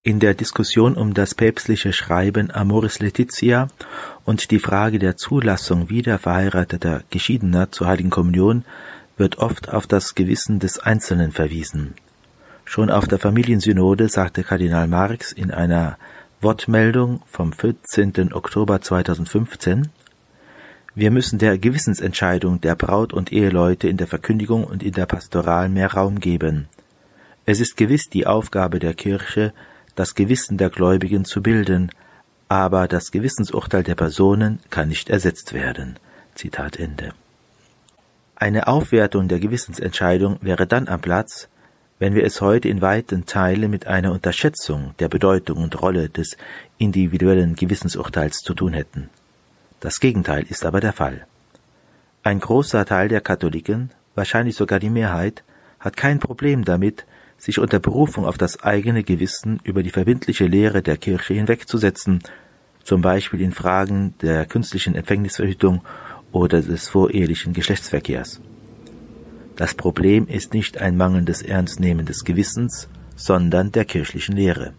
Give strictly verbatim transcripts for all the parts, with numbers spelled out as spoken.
In der Diskussion um das päpstliche Schreiben Amoris Laetitia und die Frage der Zulassung wiederverheirateter Geschiedener zur Heiligen Kommunion wird oft auf das Gewissen des Einzelnen verwiesen. Schon auf der Familiensynode sagte Kardinal Marx in einer Wortmeldung vom vierzehnten Oktober zweitausendfünfzehn: Wir müssen der Gewissensentscheidung der Braut- und Eheleute in der Verkündigung und in der Pastoral mehr Raum geben. Es ist gewiss die Aufgabe der Kirche, das Gewissen der Gläubigen zu bilden, aber das Gewissensurteil der Personen kann nicht ersetzt werden. Zitat Ende. Eine Aufwertung der Gewissensentscheidung wäre dann am Platz, wenn wir es heute in weiten Teilen mit einer Unterschätzung der Bedeutung und Rolle des individuellen Gewissensurteils zu tun hätten. Das Gegenteil ist aber der Fall. Ein großer Teil der Katholiken, wahrscheinlich sogar die Mehrheit, hat kein Problem damit, sich unter Berufung auf das eigene Gewissen über die verbindliche Lehre der Kirche hinwegzusetzen, zum Beispiel in Fragen der künstlichen Empfängnisverhütung oder des vorehelichen Geschlechtsverkehrs. Das Problem ist nicht ein mangelndes Ernstnehmen des Gewissens, sondern der kirchlichen Lehre.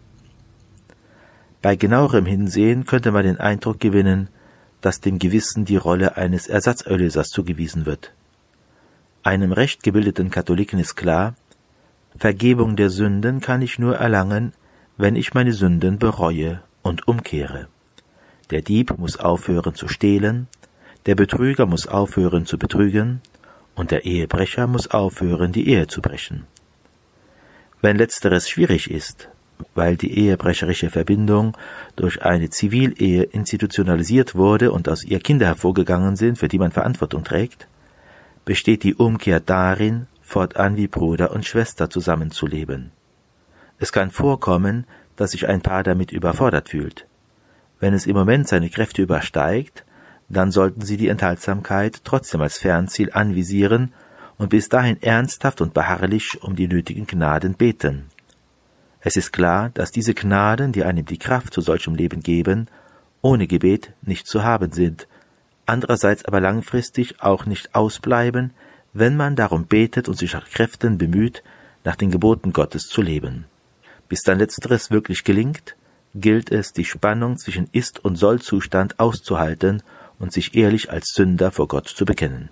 Bei genauerem Hinsehen könnte man den Eindruck gewinnen, dass dem Gewissen die Rolle eines Ersatzerlösers zugewiesen wird. Einem recht gebildeten Katholiken ist klar, Vergebung der Sünden kann ich nur erlangen, wenn ich meine Sünden bereue und umkehre. Der Dieb muss aufhören zu stehlen, der Betrüger muss aufhören zu betrügen und der Ehebrecher muss aufhören, die Ehe zu brechen. Wenn letzteres schwierig ist, weil die ehebrecherische Verbindung durch eine Zivilehe institutionalisiert wurde und aus ihr Kinder hervorgegangen sind, für die man Verantwortung trägt, besteht die Umkehr darin, fortan wie Bruder und Schwester zusammenzuleben. Es kann vorkommen, dass sich ein Paar damit überfordert fühlt. Wenn es im Moment seine Kräfte übersteigt, dann sollten sie die Enthaltsamkeit trotzdem als Fernziel anvisieren und bis dahin ernsthaft und beharrlich um die nötigen Gnaden beten. Es ist klar, dass diese Gnaden, die einem die Kraft zu solchem Leben geben, ohne Gebet nicht zu haben sind, andererseits aber langfristig auch nicht ausbleiben, wenn man darum betet und sich nach Kräften bemüht, nach den Geboten Gottes zu leben. Bis dann letzteres wirklich gelingt, gilt es, die Spannung zwischen Ist- und Soll-Zustand auszuhalten und sich ehrlich als Sünder vor Gott zu bekennen.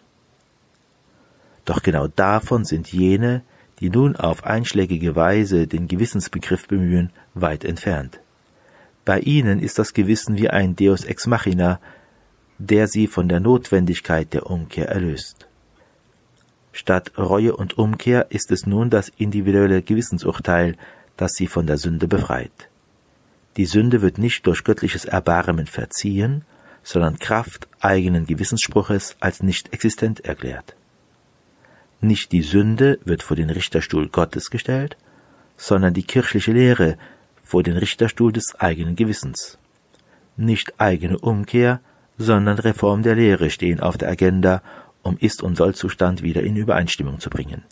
Doch genau davon sind jene, die nun auf einschlägige Weise den Gewissensbegriff bemühen, weit entfernt. Bei ihnen ist das Gewissen wie ein Deus ex machina, der sie von der Notwendigkeit der Umkehr erlöst. Statt Reue und Umkehr ist es nun das individuelle Gewissensurteil, das sie von der Sünde befreit. Die Sünde wird nicht durch göttliches Erbarmen verziehen, sondern Kraft eigenen Gewissensspruches als nicht existent erklärt. Nicht die Sünde wird vor den Richterstuhl Gottes gestellt, sondern die kirchliche Lehre vor den Richterstuhl des eigenen Gewissens. Nicht eigene Umkehr, sondern Reform der Lehre stehen auf der Agenda, um Ist- und Soll-Zustand wieder in Übereinstimmung zu bringen.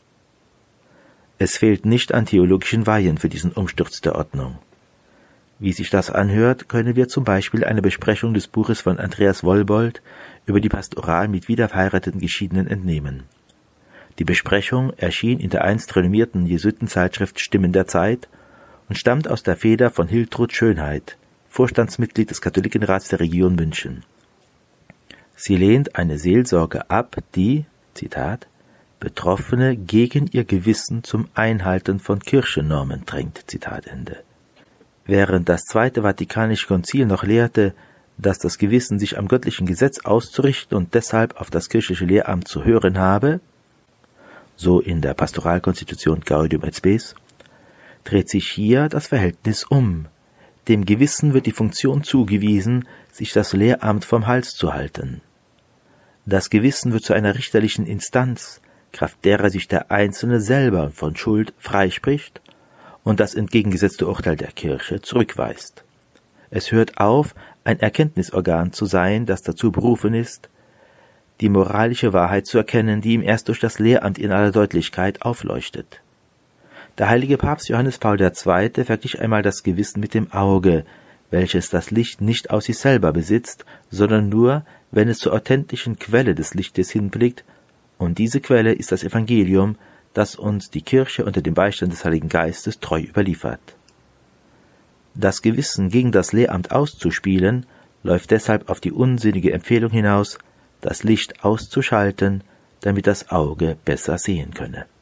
Es fehlt nicht an theologischen Weihen für diesen Umsturz der Ordnung. Wie sich das anhört, können wir zum Beispiel eine Besprechung des Buches von Andreas Wollbold über die Pastoral mit wiederverheirateten Geschiedenen entnehmen. Die Besprechung erschien in der einst renommierten Jesuitenzeitschrift Stimmen der Zeit und stammt aus der Feder von Hiltrud Schönheit, Vorstandsmitglied des Katholikenrats der Region München. Sie lehnt eine Seelsorge ab, die, Zitat, Betroffene gegen ihr Gewissen zum Einhalten von Kirchennormen drängt, Zitat Ende. Während das Zweite Vatikanische Konzil noch lehrte, dass das Gewissen sich am göttlichen Gesetz auszurichten und deshalb auf das kirchliche Lehramt zu hören habe, so in der Pastoralkonstitution Gaudium et Spes, dreht sich hier das Verhältnis um. Dem Gewissen wird die Funktion zugewiesen, sich das Lehramt vom Hals zu halten. Das Gewissen wird zu einer richterlichen Instanz, kraft derer sich der Einzelne selber von Schuld freispricht und das entgegengesetzte Urteil der Kirche zurückweist. Es hört auf, ein Erkenntnisorgan zu sein, das dazu berufen ist, die moralische Wahrheit zu erkennen, die ihm erst durch das Lehramt in aller Deutlichkeit aufleuchtet. Der heilige Papst Johannes Paul der Zweite verglich einmal das Gewissen mit dem Auge, welches das Licht nicht aus sich selber besitzt, sondern nur, wenn es zur authentischen Quelle des Lichtes hinblickt, und diese Quelle ist das Evangelium, das uns die Kirche unter dem Beistand des Heiligen Geistes treu überliefert. Das Gewissen gegen das Lehramt auszuspielen, läuft deshalb auf die unsinnige Empfehlung hinaus, das Licht auszuschalten, damit das Auge besser sehen könne.